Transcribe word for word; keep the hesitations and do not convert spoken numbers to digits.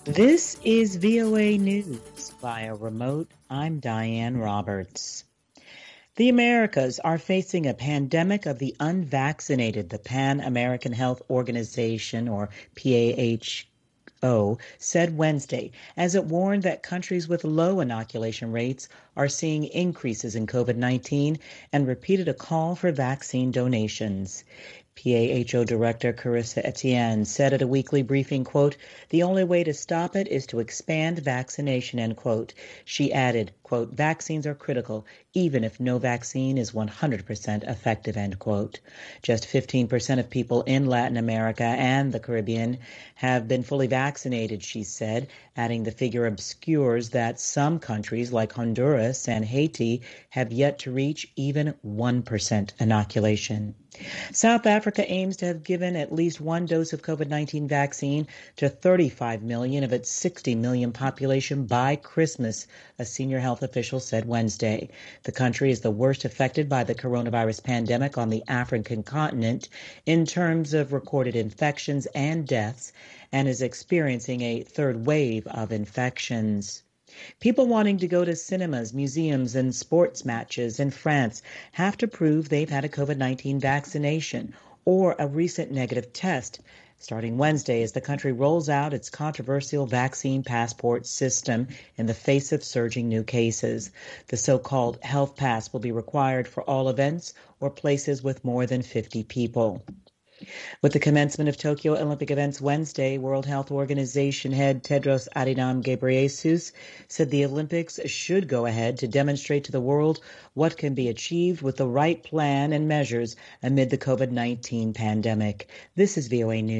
This is V O A News via remote. I'm Diane Roberts. The Americas are facing a pandemic of the unvaccinated, the Pan American Health Organization, or P A H O, said Wednesday, as it warned that countries with low inoculation rates are seeing increases in COVID nineteen and repeated a call for vaccine donations. P A H O Director Carissa Etienne said at a weekly briefing, quote, "The only way to stop it is to expand vaccination," end quote. She added, quote, "Vaccines are critical, even if no vaccine is one hundred percent effective," end quote. Just fifteen percent of people in Latin America and the Caribbean have been fully vaccinated, she said, adding the figure obscures that some countries like Honduras and Haiti have yet to reach even one percent inoculation. South Africa aims to have given at least one dose of COVID nineteen vaccine to thirty-five million of its sixty million population by Christmas, a senior health official said Wednesday. The country is the worst affected by the coronavirus pandemic on the African continent in terms of recorded infections and deaths, and is experiencing a third wave of infections. People wanting to go to cinemas, museums, and sports matches in France have to prove they've had a COVID nineteen vaccination or a recent negative test, starting Wednesday as the country rolls out its controversial vaccine passport system in the face of surging new cases. The so-called health pass will be required for all events or places with more than fifty people. With the commencement of Tokyo Olympic events Wednesday, World Health Organization head Tedros Adhanom Ghebreyesus said the Olympics should go ahead to demonstrate to the world what can be achieved with the right plan and measures amid the COVID nineteen pandemic. This is V O A News.